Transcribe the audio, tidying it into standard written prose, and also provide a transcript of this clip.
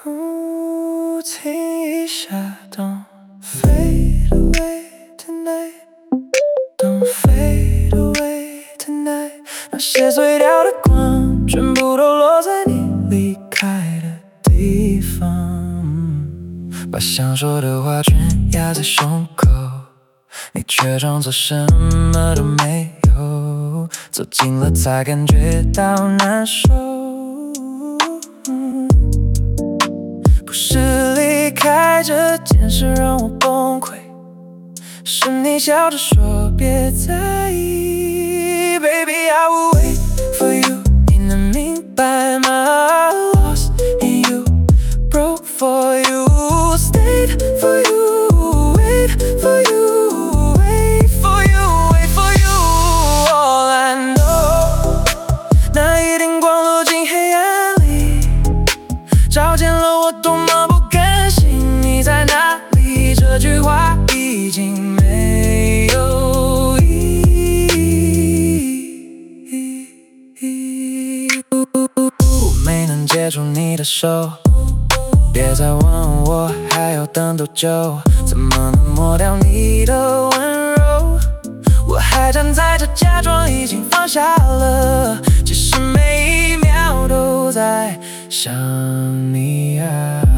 听一下 Don't fade away tonight Don't fade away tonight 那些碎掉的光全部都落在你离开的地方把想说的话全压在胸口你却装作什么都没有走近了才感觉到难受不是离开这件事让我崩溃是你笑着说别在意 Baby I will wait for you 你能明白吗 I lost in you Broke for you Stayed for you Wait for you Wait for you Wait for you All I know 那一点光落进黑暗里照见了我多么不甘心你在哪里这句话已经没有意义我没能接住你的手别再问我还要等多久怎么能抹掉你的温柔我还站在这假装已经放下了其实每一秒都在想你啊